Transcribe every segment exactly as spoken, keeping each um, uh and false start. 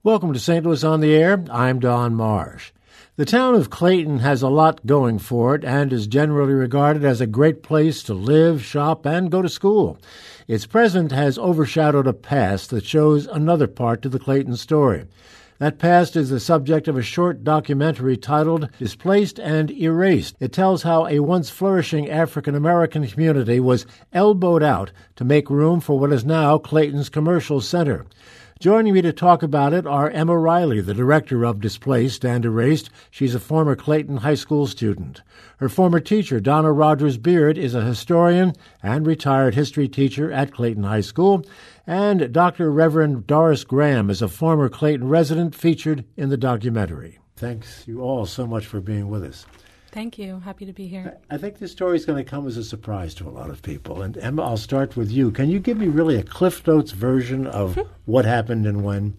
Welcome to Saint Louis on the Air. I'm Don Marsh. The town of Clayton has a lot going for it and is generally regarded as a great place to live, shop, and go to school. Its present has overshadowed a past that shows another part to the Clayton story. That past is the subject of a short documentary titled Displaced and Erased. It tells how a once flourishing African-American community was elbowed out to make room for what is now Clayton's commercial center. Joining me to talk about it are Emma Riley, the director of Displaced and Erased. She's a former Clayton High School student. Her former teacher, Donna Rogers Beard, is a historian and retired history teacher at Clayton High School. And Doctor Reverend Doris Graham is a former Clayton resident featured in the documentary. Thanks you all so much for being with us. Thank you. Happy to be here. I think this story is going to come as a surprise to a lot of people. And Emma, I'll start with you. Can you give me really a Cliff Notes version of what happened and when?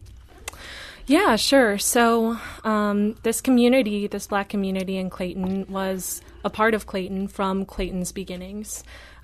Yeah, sure. So um, this community, this Black community in Clayton, was a part of Clayton from Clayton's beginnings.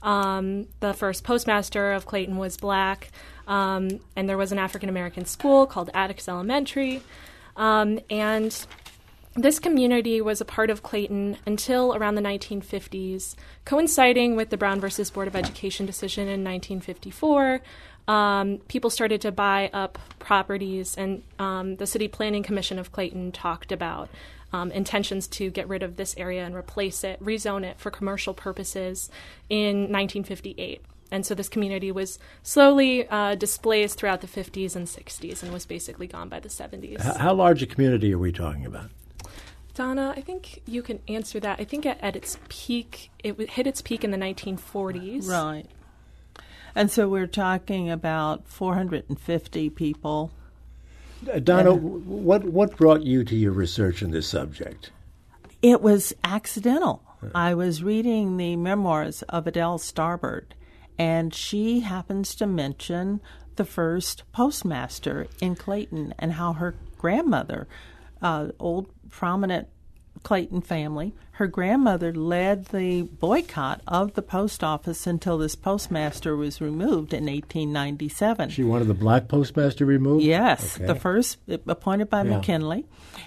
Um, the first postmaster of Clayton was Black, um, and there was an African-American school called Attucks Elementary. Um, and This community was a part of Clayton until around the nineteen fifties, coinciding with the Brown versus Board of Education decision in nineteen fifty-four. Um, people started to buy up properties, and um, the City Planning Commission of Clayton talked about um, intentions to get rid of this area and replace it, rezone it for commercial purposes in nineteen fifty-eight. And so this community was slowly uh, displaced throughout the fifties and sixties and was basically gone by the seventies. How large a community are we talking about? Donna, I think you can answer that. I think at, at its peak, it w- hit its peak in the nineteen forties. Right. And so we're talking about four hundred fifty people. Uh, Donna, and what what brought you to your research in this subject? It was accidental. Huh. I was reading the memoirs of Adele Starbird, and she happens to mention the first postmaster in Clayton and how her grandmother, uh, old prominent Clayton family, her grandmother led the boycott of the post office until this postmaster was removed in eighteen ninety-seven. She wanted the Black postmaster removed? Yes, okay. The first appointed by yeah. McKinley.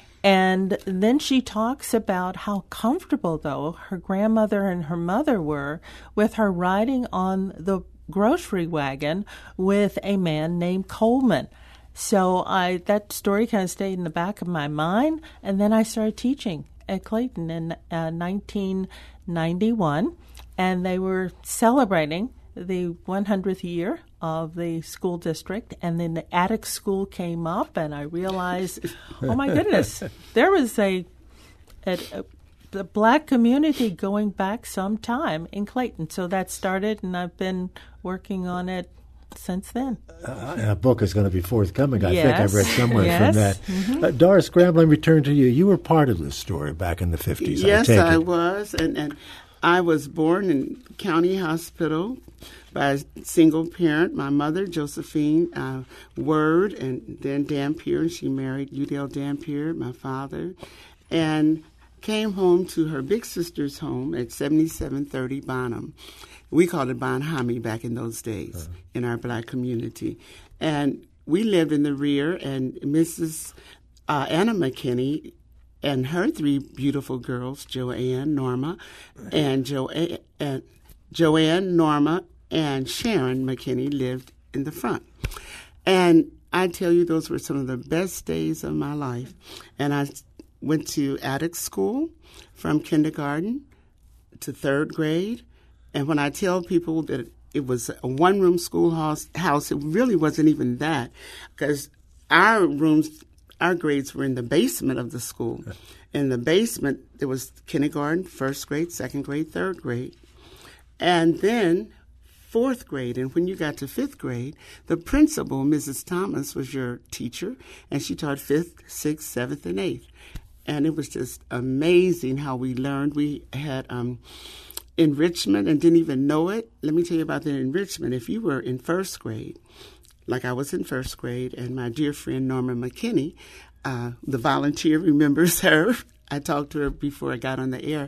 And then she talks about how comfortable, though, her grandmother and her mother were with her riding on the grocery wagon with a man named Coleman. So I that story kind of stayed in the back of my mind, and then I started teaching at Clayton in uh, nineteen ninety-one, and they were celebrating the one hundredth year of the school district, and then the Attucks School came up, and I realized, oh my goodness, there was a, a, a the Black community going back some time in Clayton. So that started, and I've been working on it since then. Uh, a book is going to be forthcoming, I yes. think I've read somewhere yes. from that. Mm-hmm. Uh, Doris Graham, let me turn to you. You were part of this story back in the fifties, Yes, I, take I it. was, and, and I was born in County Hospital by a single parent. My mother, Josephine uh, Word, and then Dampier, and she married Udell Dampier, my father, and came home to her big sister's home at seventy-seven thirty Bonham. We called it Bonhami back in those days uh-huh. in our Black community. And we lived in the rear, and Missus Uh, Anna McKinney and her three beautiful girls, Joanne, Norma, and Joanne, and Joanne, Norma, and Sharon McKinney lived in the front. And I tell you, those were some of the best days of my life. And I went to Attucks School from kindergarten to third grade. And when I tell people that it was a one-room schoolhouse, house, it really wasn't even that, because our rooms, our grades were in the basement of the school. In the basement, there was kindergarten, first grade, second grade, third grade. And then fourth grade. And when you got to fifth grade, the principal, Missus Thomas, was your teacher, and she taught fifth, sixth, seventh, and eighth. And it was just amazing how we learned. We had um, enrichment and didn't even know it. Let me tell you about the enrichment. If you were in first grade, like I was in first grade, and my dear friend Norma McKinney, uh, the volunteer, remembers her. I talked to her before I got on the air.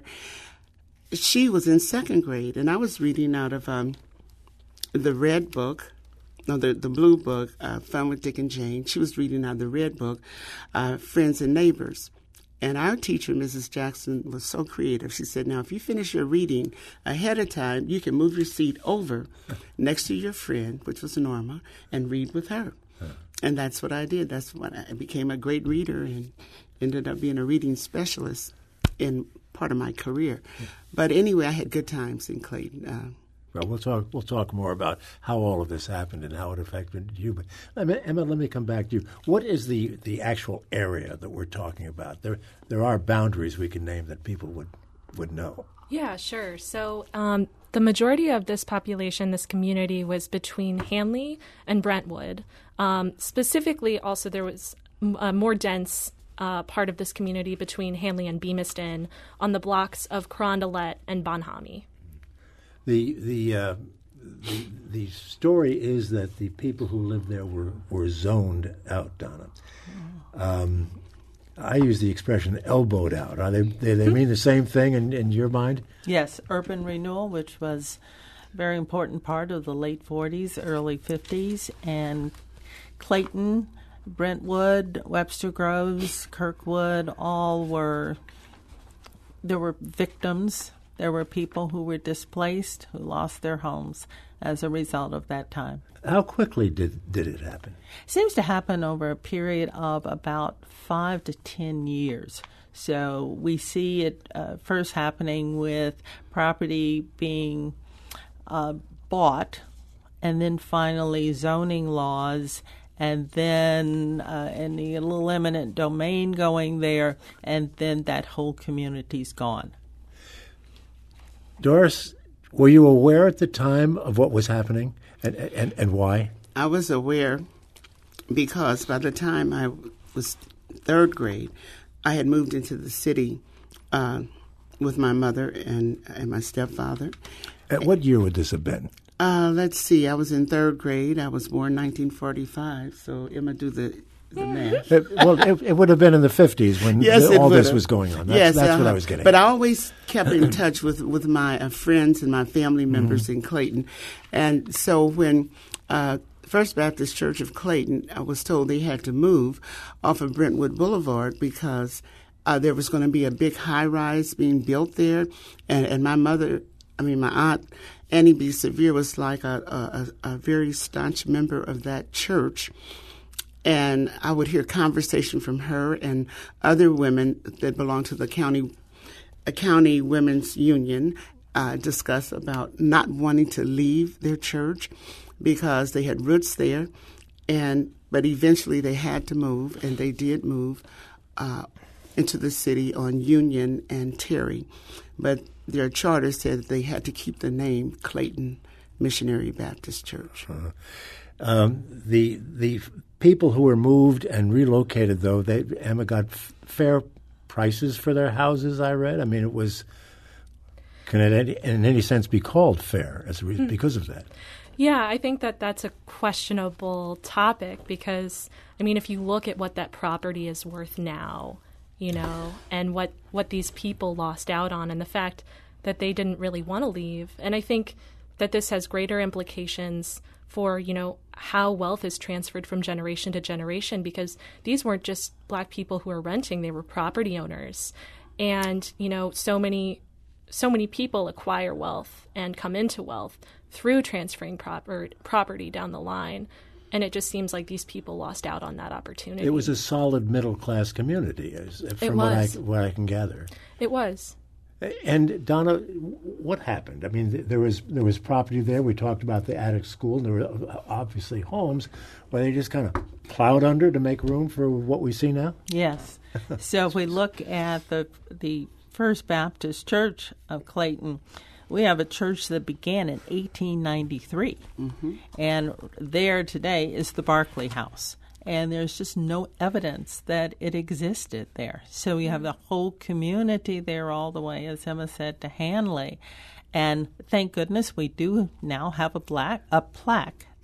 She was in second grade, and I was reading out of um, the Red Book, no, the, the blue book, uh, Fun with Dick and Jane. She was reading out the red book, uh, Friends and Neighbors. And our teacher, Missus Jackson, was so creative. She said, now, if you finish your reading ahead of time, you can move your seat over next to your friend, which was Norma, and read with her. Huh. And that's what I did. That's what I became a great reader and ended up being a reading specialist in part of my career. Yeah. But anyway, I had good times in Clayton. Uh, Well, we'll talk. We'll talk more about how all of this happened and how it affected you. But Emma, Emma, let me come back to you. What is the, the actual area that we're talking about? There there are boundaries we can name that people would would know. Yeah, sure. So um, the majority of this population, this community, was between Hanley and Brentwood. Um, specifically, also there was a more dense uh, part of this community between Hanley and Beamiston on the blocks of Carondelet and Bonhomie. The the, uh, the the story is that the people who lived there were, were zoned out, Donna. Um, I use the expression elbowed out. Are they they, they mean the same thing in, in your mind? Yes, urban renewal, which was a very important part of the late forties, early fifties, and Clayton, Brentwood, Webster Groves, Kirkwood, all were, there were victims. There were people who were displaced, who lost their homes as a result of that time. How quickly did did it happen? It seems to happen over a period of about five to ten years. So we see it uh, first happening with property being uh, bought, and then finally zoning laws, and then uh, and the little eminent domain going there, and then that whole community's gone. Doris, were you aware at the time of what was happening and, and, and why? I was aware because by the time I was third grade, I had moved into the city uh, with my mother and, and my stepfather. At what year would this have been? Uh, let's see. I was in third grade. I was born nineteen forty-five. So Emma, do the, the math. It, well, it, it would have been in the fifties when yes, the, all this have. was going on. That's, yes, that's uh-huh. what I was getting But at. I always kept in touch with, with my uh, friends and my family members mm-hmm. in Clayton. And so when uh, First Baptist Church of Clayton, I was told they had to move off of Brentwood Boulevard because uh, there was going to be a big high-rise being built there. And, and my mother, I mean, my aunt, Annie B. Sevier, was like a, a, a very staunch member of that church. And I would hear conversation from her and other women that belong to the county, a county women's union, uh, discuss about not wanting to leave their church because they had roots there, and but eventually they had to move, and they did move uh, into the city on Union and Terry, but their charter said that they had to keep the name Clayton Missionary Baptist Church. Uh-huh. Um, the the people who were moved and relocated, though, they Emma got f- fair prices for their houses. I read. I mean, it was can it in any sense be called fair as a reason mm. because of that? Yeah, I think that that's a questionable topic because I mean, if you look at what that property is worth now, you know, and what what these people lost out on, and the fact that they didn't really want to leave, and I think that this has greater implications for, you know, how wealth is transferred from generation to generation, because these weren't just Black people who were renting, they were property owners. And, you know, so many so many people acquire wealth and come into wealth through transferring proper, property down the line. And it just seems like these people lost out on that opportunity. It was a solid middle-class community, as, from it what I, was. what I can gather. It was. And Donna, what happened? I mean, there was there was property there. We talked about the attic school, and there were obviously homes where they just kind of plowed under to make room for what we see now. Yes. So if we look at the the First Baptist Church of Clayton, we have a church that began in eighteen ninety-three, mm-hmm. and there today is the Barclay House. And there's just no evidence that it existed there. So you have the whole community there all the way, as Emma said, to Hanley. And thank goodness we do now have a black a plaque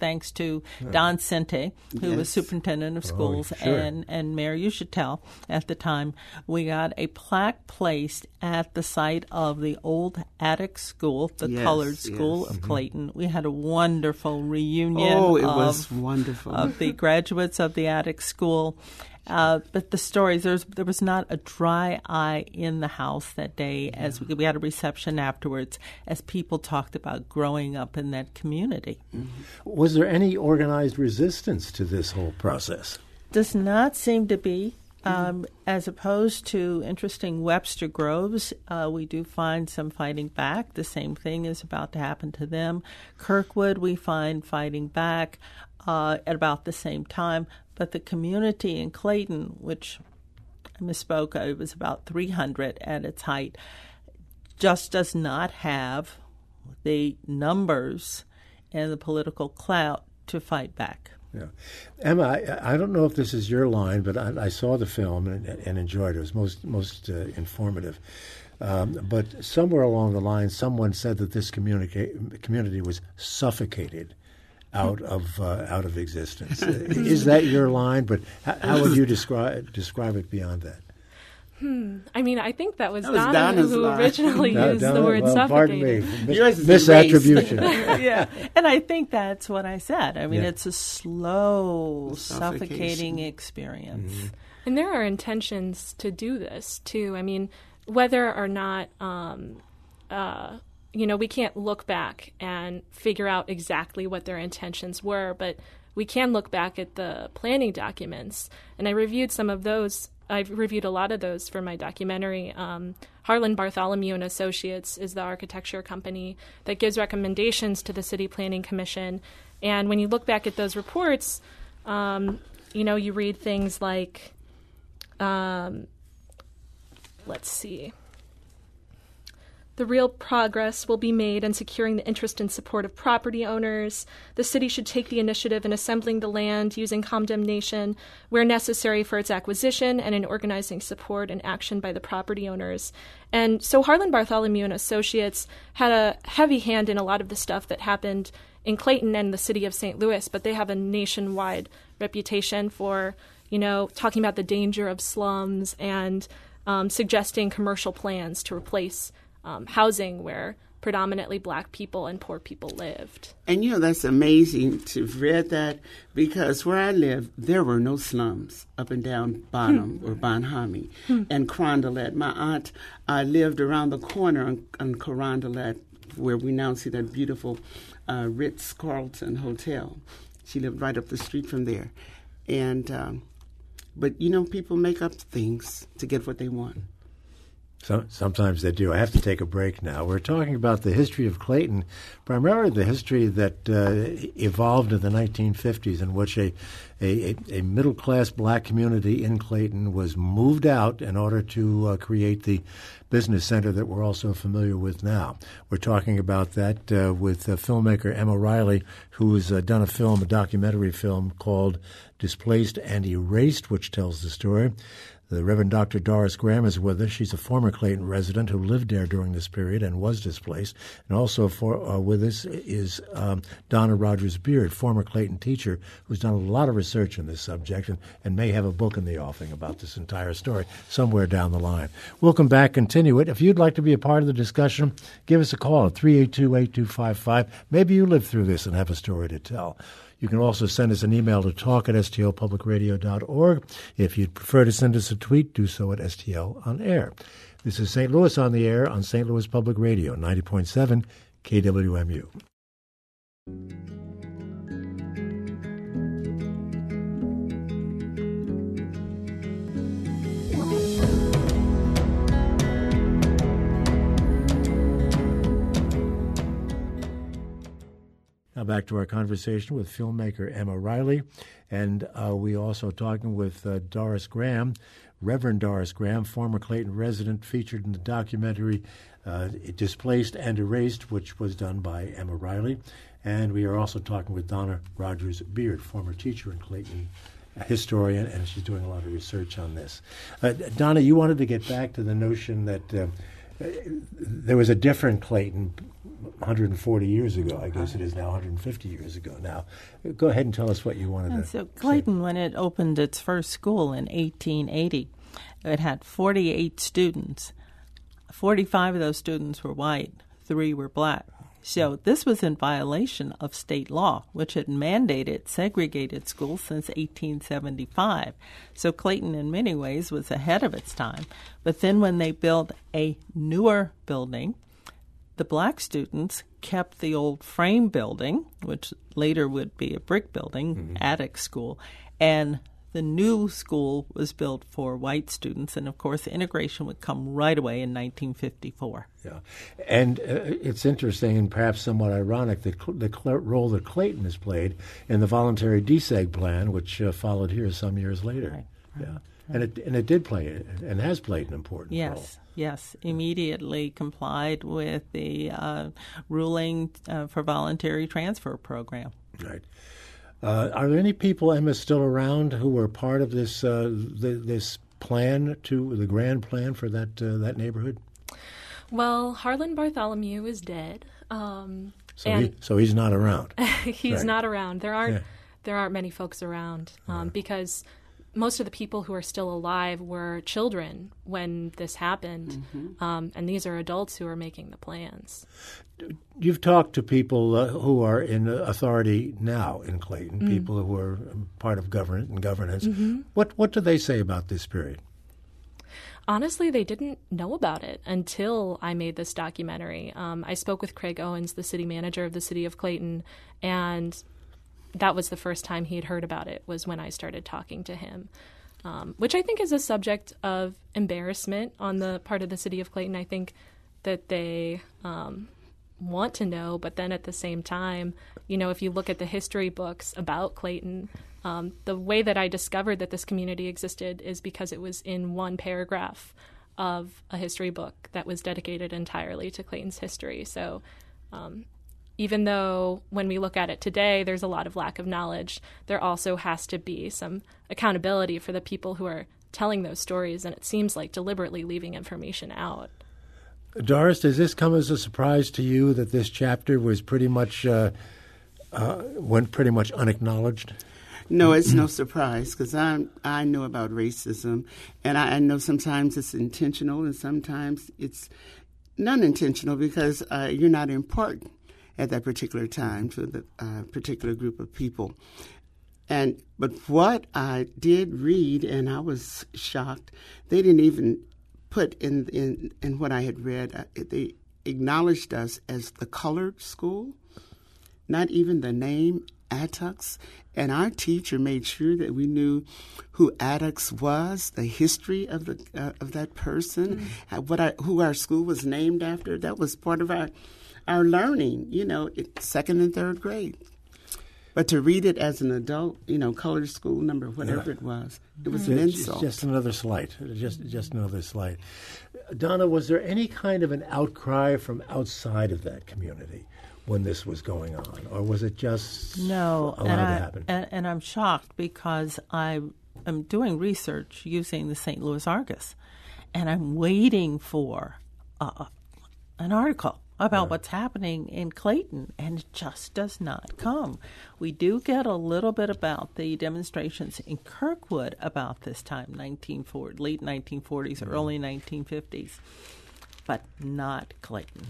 thanks to Don Sente, who yes. was superintendent of schools, oh, sure. and, and Mayor Uschitel at the time. We got a plaque placed at the site of the old attic school, the yes, colored school yes. of Mm-hmm. Clayton. We had a wonderful reunion Oh, it of, was wonderful. of the graduates of the attic school. Uh, but the stories, there was, there was not a dry eye in the house that day as we, we had a reception afterwards as people talked about growing up in that community. Mm-hmm. Was there any organized resistance to this whole process? Does not seem to be. Um, as opposed to interesting Webster Groves, uh, we do find some fighting back. The same thing is about to happen to them. Kirkwood, we find fighting back uh, at about the same time. But the community in Clayton, which I misspoke, it was about three hundred at its height, just does not have the numbers and the political clout to fight back. Yeah. Emma, I, I don't know if this is your line, but I, I saw the film and, and enjoyed it. It was most most uh, informative. Um, but somewhere along the line, someone said that this communica- community was suffocated out of uh, out of existence. Is that your line? But how, how would you describe describe it beyond that? Hmm. I mean, I think that was, That was Donna Donna's who line. originally No, used Donna, the word well, suffocated. pardon me. Yours is Mis- misattribution. Yeah, and I think that's what I said. I mean, Yeah. it's a slow, Suffocation. suffocating experience. Mm-hmm. And there are intentions to do this, too. I mean, whether or not, um, uh, you know, we can't look back and figure out exactly what their intentions were, but we can look back at the planning documents. And I reviewed some of those. I've reviewed a lot of those for my documentary. Um, Harlan Bartholomew and Associates is the architecture company that gives recommendations to the City Planning Commission. And when you look back at those reports, um, you know, you read things like, um, let's see, the real progress will be made in securing the interest and support of property owners. The city should take the initiative in assembling the land using condemnation where necessary for its acquisition and in organizing support and action by the property owners. And so Harlan Bartholomew and Associates had a heavy hand in a lot of the stuff that happened in Clayton and the city of Saint Louis, but they have a nationwide reputation for, you know, talking about the danger of slums and um, suggesting commercial plans to replace Um, housing where predominantly black people and poor people lived. And, you know, that's amazing to have read that because where I live, there were no slums up and down Bonham hmm. or Bonhomie hmm. and Carondelet. My aunt uh, lived around the corner on, on Carondelet where we now see that beautiful uh, Ritz-Carlton Hotel. She lived right up the street from there. And, um, but, you know, people make up things to get what they want. So, sometimes they do. I have to take a break now. We're talking about the history of Clayton, primarily the history that uh, evolved in the nineteen fifties in which a, a, a middle-class black community in Clayton was moved out in order to uh, create the business center that we're also familiar with now. We're talking about that uh, with uh, filmmaker Emma Riley, who has uh, done a film, a documentary film called Displaced and Erased, which tells the story. The Reverend Doctor Doris Graham is with us. She's a former Clayton resident who lived there during this period and was displaced. And also for, uh, with us is um, Donna Rogers Beard, former Clayton teacher, who's done a lot of research in this subject and, and may have a book in the offing about this entire story somewhere down the line. We'll come back, continue it. If you'd like to be a part of the discussion, give us a call at three eight two, eight two five five. Maybe you lived through this and have a story to tell. You can also send us an email to talk at S T L public radio dot org. If you'd prefer to send us a tweet, do so at S T L on air. This is Saint Louis on the air on Saint Louis Public Radio, ninety point seven K W M U. Now back to our conversation with filmmaker Emma Riley, and uh, we also talking with uh, Doris Graham, Reverend Doris Graham, former Clayton resident, featured in the documentary uh, Displaced and Erased, which was done by Emma Riley. And we are also talking with Donna Rogers Beard, former teacher in Clayton, a historian, and she's doing a lot of research on this. Uh, Donna, you wanted to get back to the notion that uh, there was a different Clayton one hundred forty years ago. I guess it is now one hundred fifty years ago now. Go ahead and tell us what you wanted and to so Clayton, say. When it opened its first school in eighteen eighty, it had forty-eight students. forty-five of those students were white, three were black. So this was in violation of state law, which had mandated segregated schools since eighteen seventy-five. So Clayton, in many ways, was ahead of its time. But then when they built a newer building, the black students kept the old frame building, which later would be a brick building, mm-hmm. attic school, and the new school was built for white students, and of course, integration would come right away in nineteen fifty-four. Yeah, and uh, it's interesting and perhaps somewhat ironic the, cl- the cl- role that Clayton has played in the voluntary deseg plan, which uh, followed here some years later. Right, right, yeah, right. and it and it did play and has played an important yes, role. Yes, yes, immediately complied with the uh, ruling uh, for voluntary transfer program. Right. Uh, are there any people, Emma, still around who were part of this uh, the, this plan to the grand plan for that uh, that neighborhood? Well, Harlan Bartholomew is dead. Um, so and he, so he's not around. he's right. not around. There aren't yeah. there aren't many folks around um, uh-huh. because most of the people who are still alive were children when this happened, mm-hmm. um, and these are adults who are making the plans. You've talked to people uh, who are in authority now in Clayton, mm. people who are part of government and governance. Mm-hmm. What what do they say about this period? Honestly, they didn't know about it until I made this documentary. Um, I spoke with Craig Owens, the city manager of the city of Clayton, and that was the first time he had heard about it, was when I started talking to him, um, which I think is a subject of embarrassment on the part of the city of Clayton. I think that they um, want to know, but then at the same time, you know, if you look at the history books about Clayton, um, the way that I discovered that this community existed is because it was in one paragraph of a history book that was dedicated entirely to Clayton's history. So um, even though when we look at it today, there's a lot of lack of knowledge, there also has to be some accountability for the people who are telling those stories, and it seems like deliberately leaving information out. Doris, does this come as a surprise to you that this chapter was pretty much uh, uh, went pretty much unacknowledged? No, it's no surprise because I I know about racism, and I, I know sometimes it's intentional and sometimes it's non-intentional because uh, you're not important at that particular time to the uh, particular group of people. And but what I did read, and I was shocked, they didn't even put in in, in what I had read, uh, they acknowledged us as the colored school, not even the name Attucks. And our teacher made sure that we knew who Attucks was, the history of the uh, of that person, mm-hmm. what our, who our school was named after. That was part of our our learning, you know, second and third grade. But to read it as an adult, you know, colored school number, whatever yeah. it was, it was it's, an insult. It's just another slight, just just another slight. Donna, was there any kind of an outcry from outside of that community when this was going on, or was it just no, allowed and to I, happen? And, and I'm shocked because I am doing research using the Saint Louis Argus, and I'm waiting for uh, an article about yeah. what's happening in Clayton, and it just does not come. We do get a little bit about the demonstrations in Kirkwood about this time, nineteen forty, late nineteen forties, mm-hmm. early nineteen fifties, but not Clayton.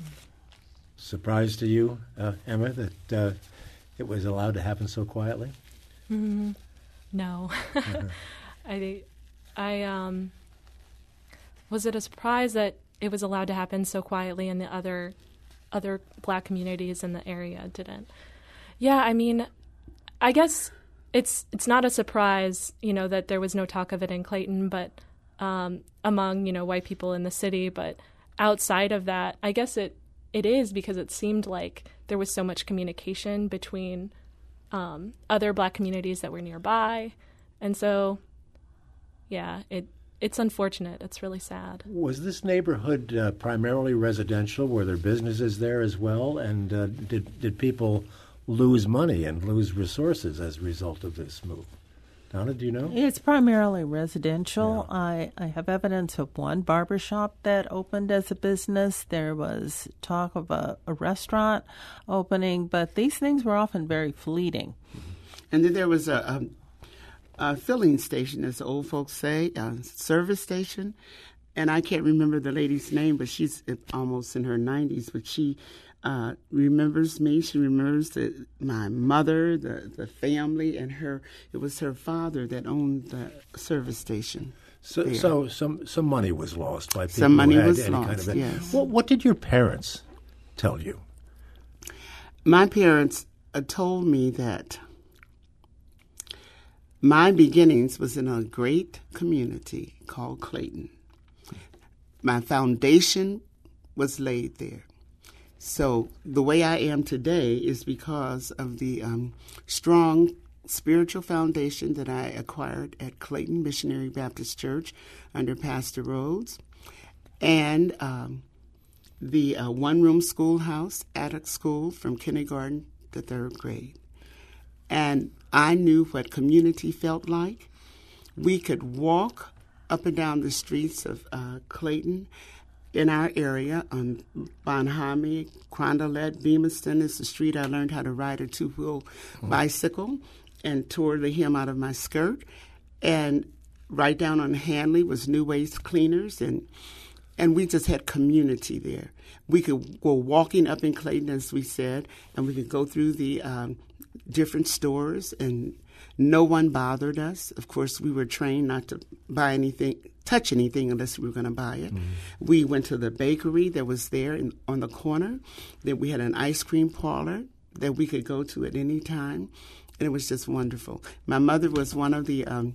Surprise to you, uh, Emma, that uh, it was allowed to happen so quietly? Mm, no. uh-huh. I, I, um, was it a surprise that it was allowed to happen so quietly and the other, other black communities in the area didn't? Yeah, I mean, I guess it's it's not a surprise, you know, that there was no talk of it in Clayton, but um, among, you know, white people in the city. But outside of that, I guess it. It is because it seemed like there was so much communication between um, other black communities that were nearby. And so, yeah, it it's unfortunate. It's really sad. Was this neighborhood uh, primarily residential? Were there businesses there as well? And uh, did, did people lose money and lose resources as a result of this move? Donna, do you know? It's primarily residential. Yeah. I, I have evidence of one barbershop that opened as a business. There was talk of a, a restaurant opening, but these things were often very fleeting. And then there was a, a, a filling station, as the old folks say, a service station. And I can't remember the lady's name, but she's almost in her nineties. But she uh, remembers me. She remembers the, my mother, the, the family, and her. It was her father that owned the service station. So, there. so some some money was lost by people Some money who had was any lost, kind of. yes. What, what did your parents tell you? My parents uh, told me that my beginnings was in a great community called Clayton. My foundation was laid there. So the way I am today is because of the um, strong spiritual foundation that I acquired at Clayton Missionary Baptist Church under Pastor Rhodes, and um, the uh, one-room schoolhouse, attic school from kindergarten to third grade. And I knew what community felt like. We could walk up and down the streets of uh, Clayton in our area on Bonhomie, Crondelet, Beamiston is the street I learned how to ride a two-wheel mm-hmm. bicycle and tore the hem out of my skirt. And right down on Hanley was New Waste Cleaners, and and we just had community there. We could go walking up in Clayton, as we said, and we could go through the um, different stores, and no one bothered us. Of course, we were trained not to buy anything, touch anything unless we were going to buy it. Mm-hmm. We went to the bakery that was there in, on the corner. Then we had an ice cream parlor that we could go to at any time, and it was just wonderful. My mother was one of the um,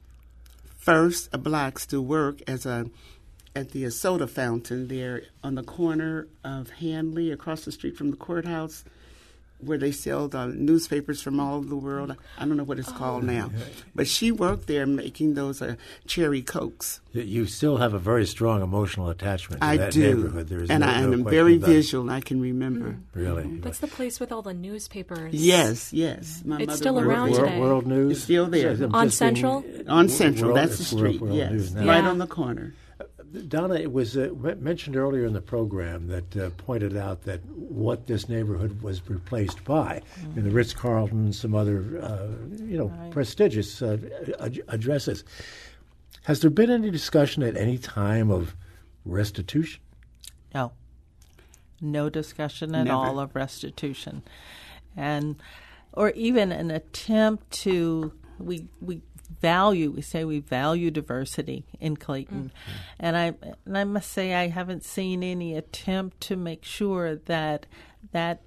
first blacks to work as a at the soda fountain there on the corner of Hanley, across the street from the courthouse, where they sell the newspapers from all over the world. I don't know what it's oh. called now. But she worked there making those uh, cherry Cokes. You still have a very strong emotional attachment to I that do. neighborhood. There is and no, I no am question very about it. visual. I can remember. Mm. Really? That's the place with all the newspapers. Yes, yes. My it's mother still worked around there. today. World News? It's still there. So on Central? Being, on Central. World, That's the street, World, World yes. News Right yeah. on the corner. Donna, it was uh, mentioned earlier in the program that uh, pointed out that what this neighborhood was replaced by, mm. in the Ritz-Carlton and some other, uh, you know, right. prestigious uh, ad- addresses. Has there been any discussion at any time of restitution? No. No discussion at Never. all of restitution. And or even an attempt to, we we value, we say we value diversity in Clayton. Mm-hmm. And I and I must say I haven't seen any attempt to make sure that that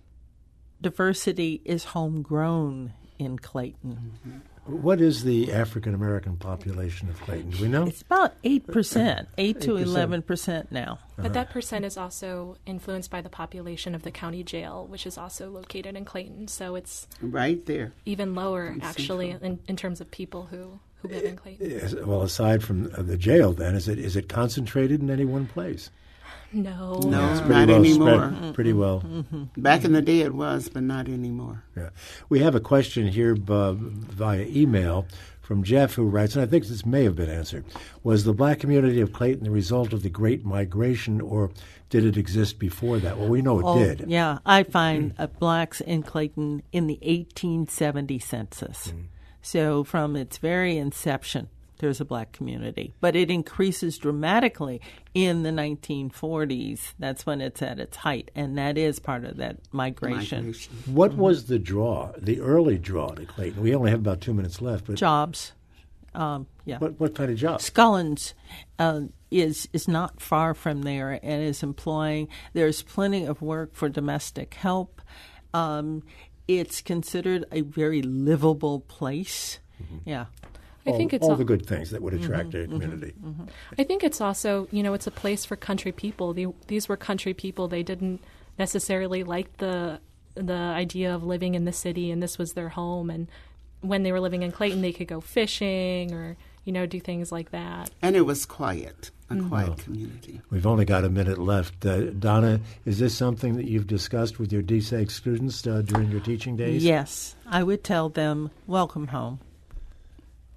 diversity is homegrown in Clayton. Mm-hmm. What is the African American population of Clayton? Do we know? It's about eight percent, eight eight to percent. eleven percent now. But Uh-huh. that percent is also influenced by the population of the county jail, which is also located in Clayton. So it's right there. even lower, actually, in, in terms of people who, who live in Clayton. Yes, well, aside from uh, the jail, then, is it is it concentrated in any one place? No. No, It's pretty not well anymore. spread, pretty well. Mm-hmm. Back in the day it was, but not anymore. Yeah. We have a question here uh, via email from Jeff, who writes, and I think this may have been answered. Was the black community of Clayton the result of the Great Migration, or did it exist before that? Well, we know it oh, did. Yeah, I find uh, blacks in Clayton in the eighteen seventy census. Mm. So from its very inception, there's a black community. But it increases dramatically in the nineteen forties. That's when it's at its height, and that is part of that migration. Migration. What mm-hmm. was the draw, the early draw to Clayton? We only have about two minutes left. But Jobs. Um, yeah. What, what kind of jobs? Scullins uh, is is not far from there and is employing. There's plenty of work for domestic help. Um, it's considered a very livable place. Mm-hmm. Yeah. I all, think it's all al- the good things that would attract mm-hmm, a community. Mm-hmm. I think it's also, you know, it's a place for country people. The, these were country people. They didn't necessarily like the the idea of living in the city, and this was their home. And when they were living in Clayton, they could go fishing or, you know, do things like that. And it was quiet, a Mm-hmm. quiet community. We've only got a minute left. Uh, Donna, is this something that you've discussed with your D S A C students uh, during your teaching days? Yes. I would tell them, welcome home.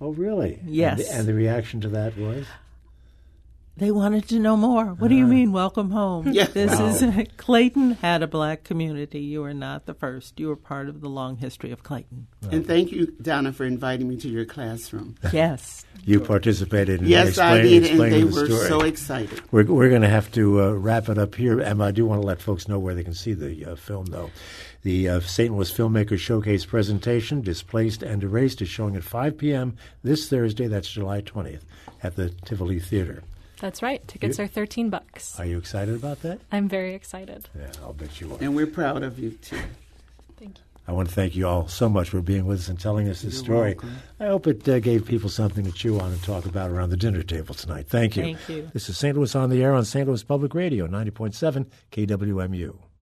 Oh, really? Yes. And the, and the reaction to that was? They wanted to know more. What do you mean, welcome home? Yeah. This Wow. is Clayton had a black community. You are not the first. You are part of the long history of Clayton. And thank you, Donna, for inviting me to your classroom. Yes. You participated in Yes, I explaining, did, and explaining they the were story. so excited. We're, we're going to have to uh, wrap it up here. Emma, I do want to let folks know where they can see the uh, film, though. The uh, Saint Louis Filmmakers Showcase presentation, Displaced and Erased, is showing at five p.m. this Thursday, that's July twentieth, at the Tivoli Theater. That's right. Tickets You- are thirteen bucks. Are you excited about that? I'm very excited. Yeah, I'll bet you are. And we're proud of you, too. Thank you. I want to thank you all so much for being with us and telling us this You're story. welcome. I hope it uh, gave people something to chew on and talk about around the dinner table tonight. Thank you. Thank you. This is Saint Louis on the Air on Saint Louis Public Radio, ninety point seven K W M U.